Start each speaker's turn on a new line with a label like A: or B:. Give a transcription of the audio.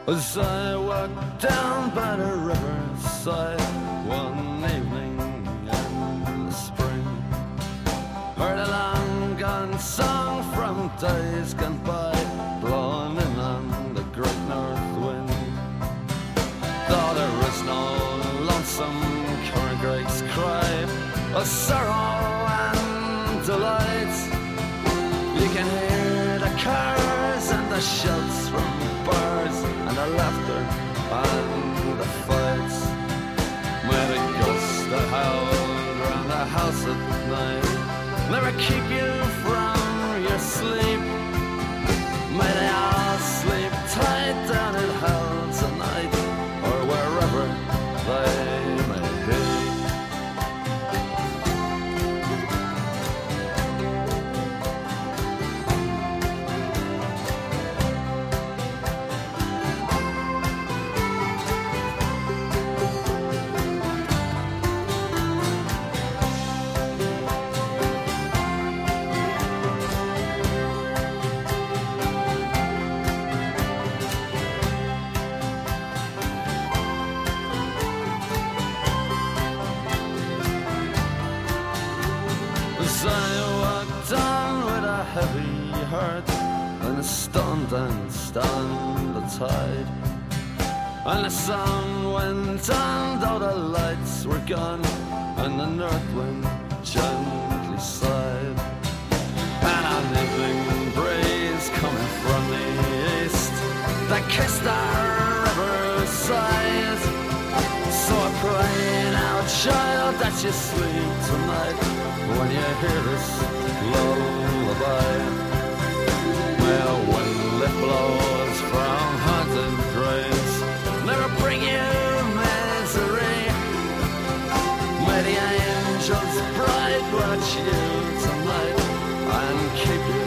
A: As I walked down by the riverside one evening in the spring, heard a long gone song from days gone by, blowing in on the great north wind. Though there is no lonesome current breaks cry of sorrow and delight, you can hear the cars and the shouts from birds and the laughter and the fights. May the ghosts that howled round the house at night never keep you from your sleep. May they all sleep tight down in hell tonight, or wherever they may be. As I walked on with a heavy heart, and a stunned and stunned the tide, and the sun went on though the lights were gone, and the north wind gently sighed, and an evening breeze coming from the east that kissed our riverside. So I pray now, child, that you sleep tonight when you hear this lullaby. May a wind that blows from haunted graves never bring you misery. May the angels bright watch you tonight and keep you